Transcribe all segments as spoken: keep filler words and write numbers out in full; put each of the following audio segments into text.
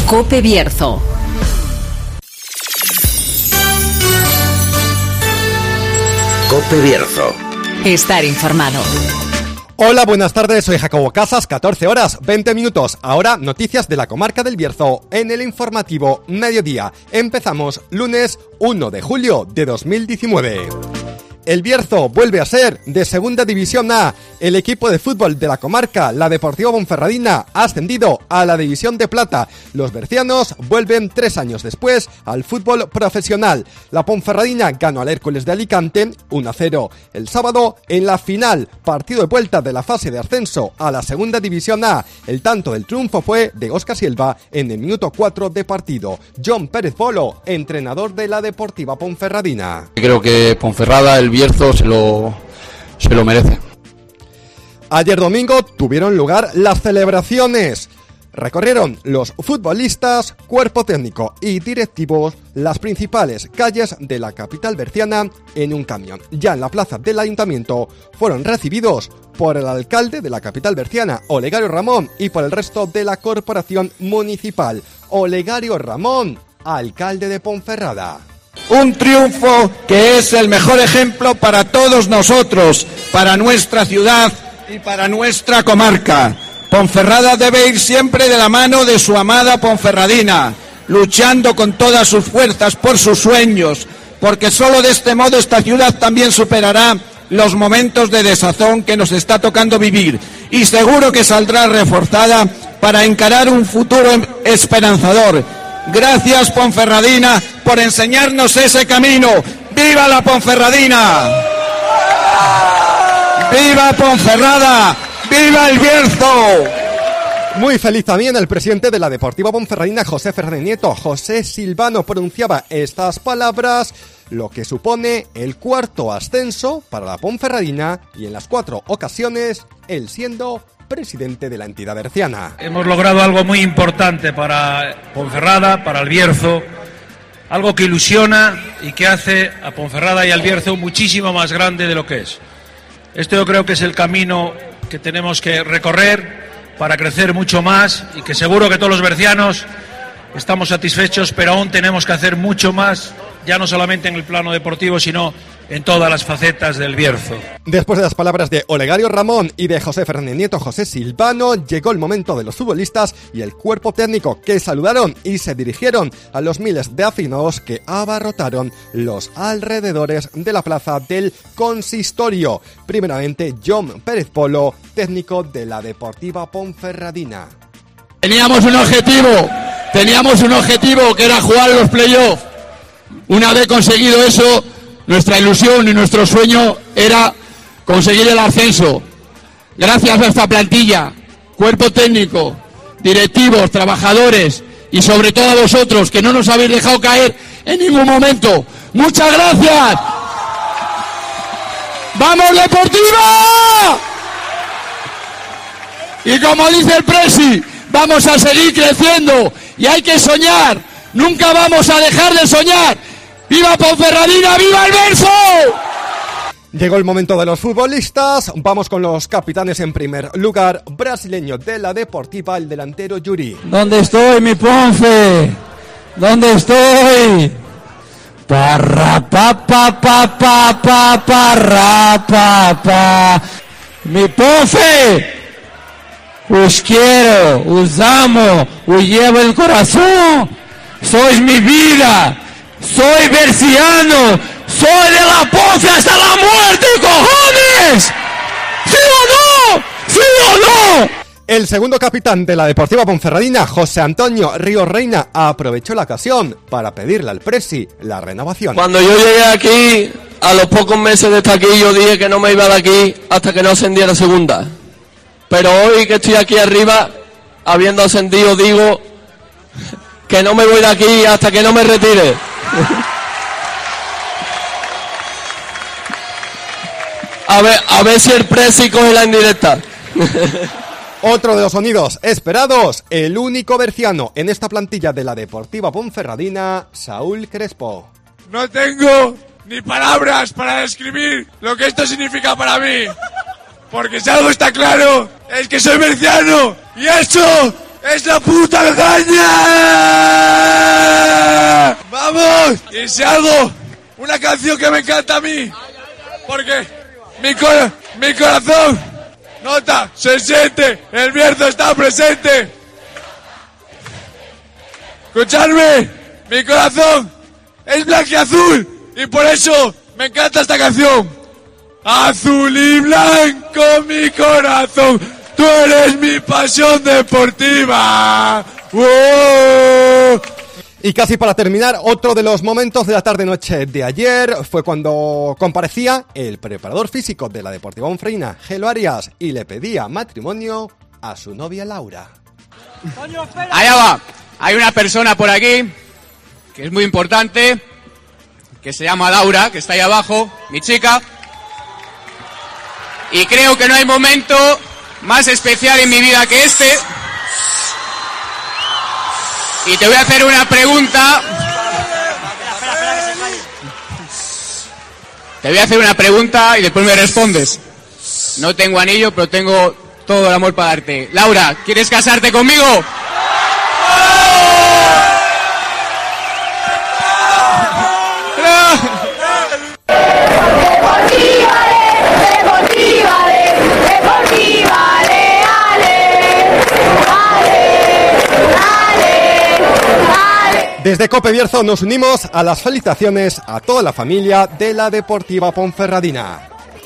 COPE Bierzo. COPE Bierzo. Estar informado. Hola, buenas tardes, soy Jacobo Casas, catorce horas, veinte minutos. Ahora, noticias de la comarca del Bierzo en el informativo Mediodía. Empezamos lunes uno de julio de dos mil diecinueve. El Bierzo vuelve a ser de Segunda División A. El equipo de fútbol de la comarca, la Deportiva Ponferradina, ha ascendido a la División de Plata. Los bercianos vuelven tres años después al fútbol profesional. La Ponferradina ganó al Hércules de Alicante uno a cero. El sábado, en la final, partido de vuelta de la fase de ascenso a la Segunda División A. El tanto del triunfo fue de Óscar Silva en el minuto cuatro de partido. John Pérez Bolo, entrenador de la Deportiva Ponferradina. Creo que Ponferrada, el Bierzo, se lo, se lo merece. Ayer domingo tuvieron lugar las celebraciones. Recorrieron los futbolistas, cuerpo técnico y directivos las principales calles de la capital berciana en un camión. Ya en la plaza del ayuntamiento fueron recibidos por el alcalde de la capital berciana, Olegario Ramón, y por el resto de la corporación municipal. Olegario Ramón, alcalde de Ponferrada. Un triunfo que es el mejor ejemplo para todos nosotros, para nuestra ciudad y para nuestra comarca. Ponferrada debe ir siempre de la mano de su amada Ponferradina, luchando con todas sus fuerzas por sus sueños, porque solo de este modo esta ciudad también superará los momentos de desazón que nos está tocando vivir, y seguro que saldrá reforzada para encarar un futuro esperanzador. Gracias, Ponferradina, por enseñarnos ese camino. ¡Viva la Ponferradina! ¡Viva Ponferrada! ¡Viva el Bierzo! Muy feliz también el presidente de la Deportiva Ponferradina, José Fernández Nieto. José Silvano pronunciaba estas palabras, lo que supone el cuarto ascenso para la Ponferradina y en las cuatro ocasiones él siendo presidente de la entidad berciana. Hemos logrado algo muy importante para Ponferrada, para el Bierzo, algo que ilusiona y que hace a Ponferrada y al Bierzo muchísimo más grande de lo que es. Este yo creo que es el camino que tenemos que recorrer para crecer mucho más y que seguro que todos los bercianos estamos satisfechos, pero aún tenemos que hacer mucho más, ya no solamente en el plano deportivo, sino en todas las facetas del Bierzo. Después de las palabras de Olegario Ramón y de José Fernández Nieto, José Silvano, llegó el momento de los futbolistas y el cuerpo técnico, que saludaron y se dirigieron a los miles de aficionados que abarrotaron los alrededores de la plaza del consistorio. Primeramente, John Pérez Bolo, técnico de la Deportiva Ponferradina. Teníamos un objetivo, teníamos un objetivo que era jugar los playoffs. Una vez conseguido eso, nuestra ilusión y nuestro sueño era conseguir el ascenso. Gracias a esta plantilla, cuerpo técnico, directivos, trabajadores y sobre todo a vosotros, que no nos habéis dejado caer en ningún momento. ¡Muchas gracias! ¡Vamos, Deportiva! Y como dice el Presi, vamos a seguir creciendo y hay que soñar. Nunca vamos a dejar de soñar. ¡Viva Ponferradina! ¡Viva el Bierzo! Llegó el momento de los futbolistas. Vamos con los capitanes en primer lugar. Brasileño de la Deportiva, el delantero Yuri. ¿Dónde estoy, mi Ponfe? ¿Dónde estoy? Parra, pa, pa, pa, pa, pa, parra, pa, pa. Mi Ponfe, os quiero, os amo, os llevo el corazón. Sois mi vida. Soy berciano, soy de la Ponfe hasta la muerte, cojones. ¿Sí o no? ¿Sí o no? El segundo capitán de la Deportiva Ponferradina, José Antonio Ríos Reina, aprovechó la ocasión para pedirle al Presi la renovación. Cuando yo llegué aquí, a los pocos meses de estar aquí, yo dije que no me iba de aquí hasta que no ascendiera a segunda. Pero hoy que estoy aquí arriba, habiendo ascendido, digo que no me voy de aquí hasta que no me retire. A ver, a ver si el Presi coge la indirecta. Otro de los sonidos esperados, el único berciano en esta plantilla de la Deportiva Ponferradina, Saúl Crespo. No tengo ni palabras para describir lo que esto significa para mí, porque si algo está claro es que soy berciano y eso ¡Es la puta caña! ¡Vamos! Y si algo, una canción que me encanta a mí, porque mi, cor- mi corazón nota, se siente, el Bierzo está presente. Escuchadme, mi corazón es blanquiazul y por eso me encanta esta canción. Azul y blanco mi corazón, tú eres mi pasión deportiva. ¡Wow! Y casi para terminar, otro de los momentos de la tarde-noche de ayer fue cuando comparecía el preparador físico de la Deportiva Ponferradina, Gelo Arias, y le pedía matrimonio a su novia Laura. Allá va. Hay una persona por aquí que es muy importante, que se llama Laura, que está ahí abajo, mi chica. Y creo que no hay momento más especial en mi vida que este. Y te voy a hacer una pregunta. Te voy a hacer una pregunta y después me respondes. No tengo anillo, pero tengo todo el amor para darte. Laura, ¿quieres casarte conmigo? Desde Cope Bierzo nos unimos a las felicitaciones a toda la familia de la Deportiva Ponferradina.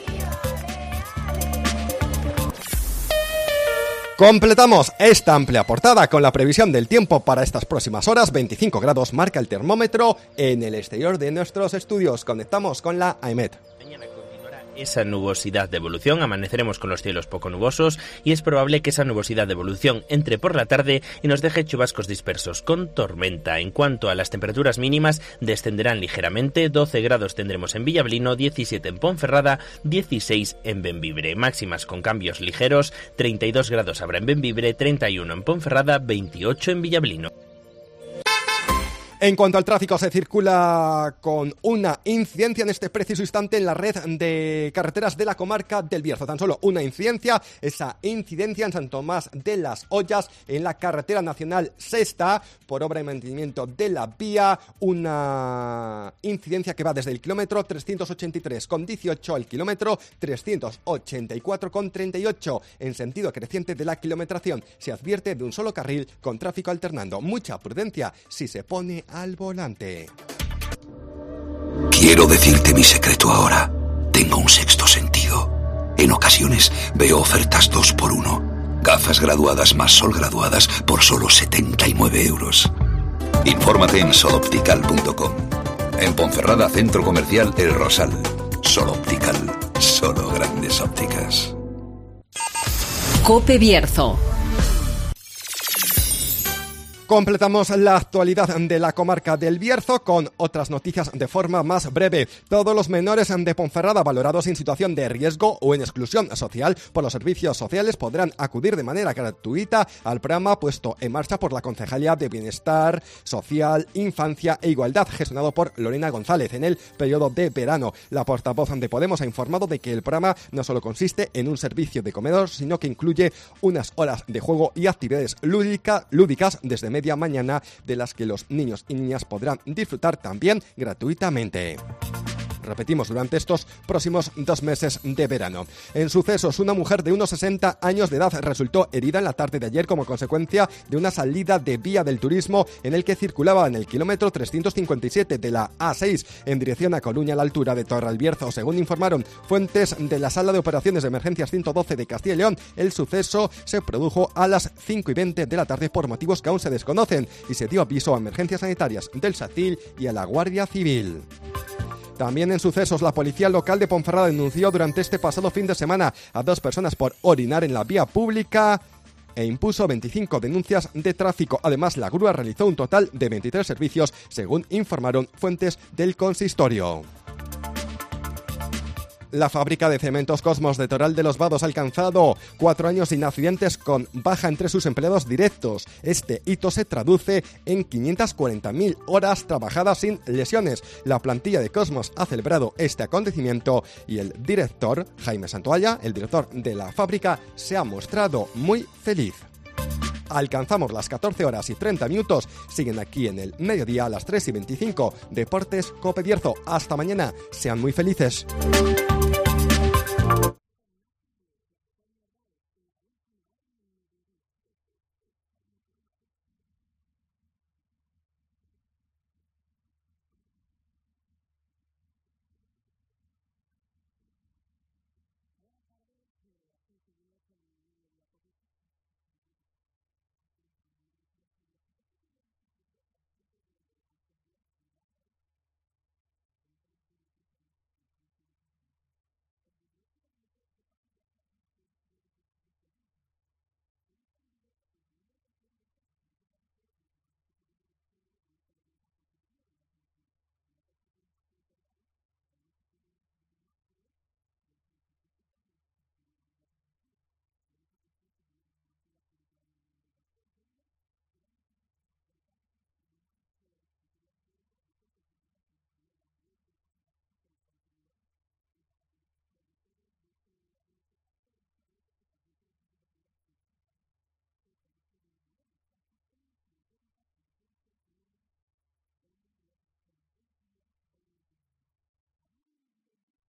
Completamos esta amplia portada con la previsión del tiempo para estas próximas horas. veinticinco grados marca el termómetro en el exterior de nuestros estudios. Conectamos con la A E M E T. Esa nubosidad de evolución, amaneceremos con los cielos poco nubosos y es probable que esa nubosidad de evolución entre por la tarde y nos deje chubascos dispersos con tormenta. En cuanto a las temperaturas mínimas, descenderán ligeramente, doce grados tendremos en Villablino, diecisiete en Ponferrada, dieciséis en Bembibre. Máximas con cambios ligeros, treinta y dos grados habrá en Bembibre, treinta y uno en Ponferrada, veintiocho en Villablino. En cuanto al tráfico, se circula con una incidencia en este preciso instante en la red de carreteras de la comarca del Bierzo. Tan solo una incidencia, esa incidencia en San Tomás de las Ollas, en la carretera nacional sexta, por obra y mantenimiento de la vía. Una incidencia que va desde el kilómetro trescientos ochenta y tres con dieciocho al kilómetro trescientos ochenta y cuatro con treinta y ocho. En sentido creciente de la kilometración, se advierte de un solo carril con tráfico alternando. Mucha prudencia si se pone al volante. Quiero decirte mi secreto ahora. Tengo un sexto sentido. En ocasiones veo ofertas dos por uno. Gafas graduadas más sol graduadas por solo setenta y nueve euros. Infórmate en sol optical punto com. En Ponferrada, Centro Comercial El Rosal. Sol Optical. Solo grandes ópticas. Cope Bierzo. Completamos la actualidad de la comarca del Bierzo con otras noticias de forma más breve. Todos los menores de Ponferrada valorados en situación de riesgo o en exclusión social por los servicios sociales podrán acudir de manera gratuita al programa puesto en marcha por la Concejalía de Bienestar Social, Infancia e Igualdad, gestionado por Lorena González en el periodo de verano. La portavoz de Podemos ha informado de que el programa no solo consiste en un servicio de comedor, sino que incluye unas horas de juego y actividades lúdica, lúdicas desde media mañana, de las que los niños y niñas podrán disfrutar también gratuitamente. Repetimos, durante estos próximos dos meses de verano. En sucesos, una mujer de unos sesenta años de edad resultó herida en la tarde de ayer como consecuencia de una salida de vía del turismo en el que circulaba en el kilómetro trescientos cincuenta y siete de la A seis en dirección a Coruña a la altura de Torralbierzo. Según informaron fuentes de la Sala de Operaciones de Emergencias ciento doce de Castilla y León, el suceso se produjo a las cinco y veinte de la tarde por motivos que aún se desconocen y se dio aviso a emergencias sanitarias del SACIL y a la Guardia Civil. También en sucesos, la policía local de Ponferrada denunció durante este pasado fin de semana a dos personas por orinar en la vía pública e impuso veinticinco denuncias de tráfico. Además, la grúa realizó un total de veintitrés servicios, según informaron fuentes del consistorio. La fábrica de cementos Cosmos de Toral de los Vados ha alcanzado cuatro años sin accidentes con baja entre sus empleados directos. Este hito se traduce en quinientas cuarenta mil horas trabajadas sin lesiones. La plantilla de Cosmos ha celebrado este acontecimiento y el director, Jaime Santoalla, el director de la fábrica, se ha mostrado muy feliz. alcanzamos las catorce horas y treinta minutos. Siguen aquí en el mediodía a las tres y veinticinco. Deportes Cope Bierzo. Hasta mañana. Sean muy felices.